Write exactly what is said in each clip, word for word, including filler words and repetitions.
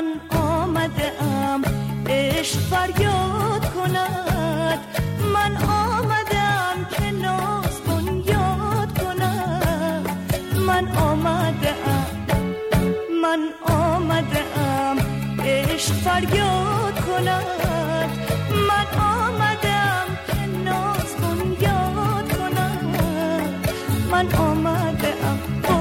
من آمده ام عشق فریاد کند. من آمده ام که ناز بنیاد کند. من آمده ام من آمده ام عشق فریاد کند. من آمده ام که ناز بنیاد کند. من آمده ام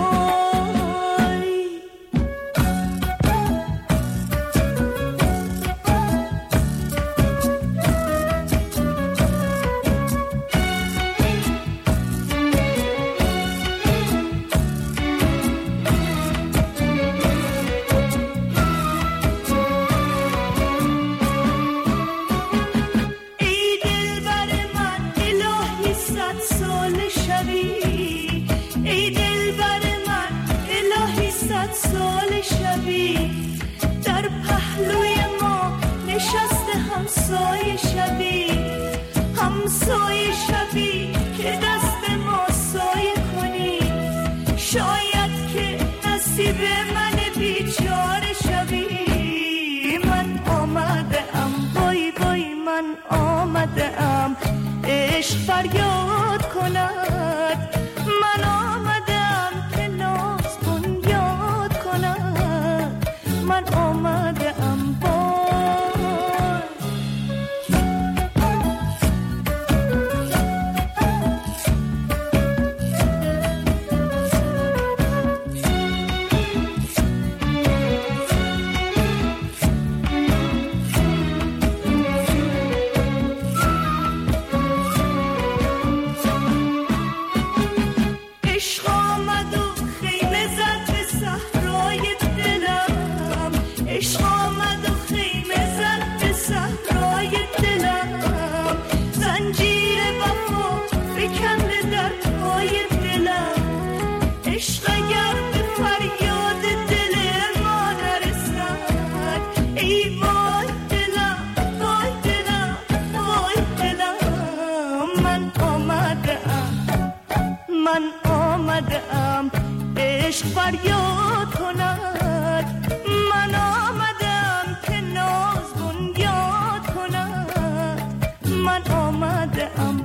همسایه شبی همسایه شبی که دست ما سایه کنی. شاید که نصیب من بیچاره شبی. من آمده ام وای وای من آمده ام عشق فریاد کند. من آمده ام که ناز بنیاد کند. من آمده ام فریاد کند. من آمدم که ناز بنیاد کند. من آمدم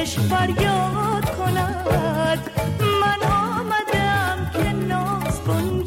فریاد کند. من آمدم که ناز کن